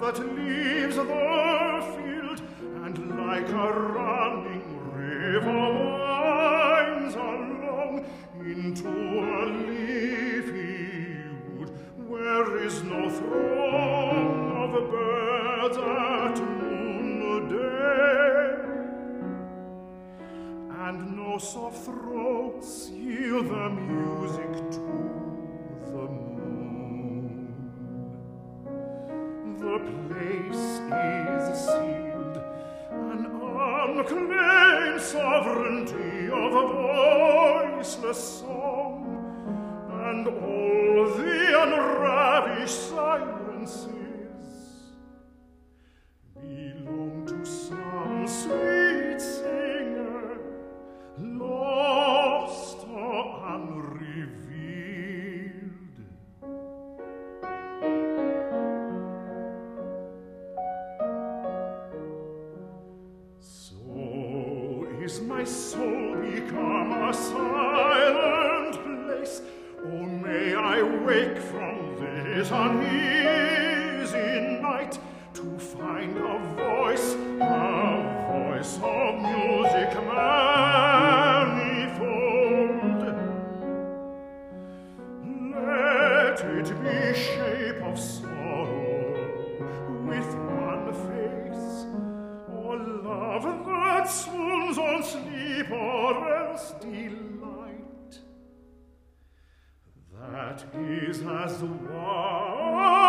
that leaves the field, and like a running river winds along into a leafy wood, where is no throng of birds at noonday, and no soft throats yield the music to the moon. The place is sealed, an unclaimed sovereignty of a voiceless song, and all the unravished silences belong to some sweet singer, lost or unrevealed. So is my soul become a silent place? Oh, may I wake from this uneasy night to find a voice of music manifold. Let it be shape of sorrow with one face, or love that swoons on sleep, or else delight that is as one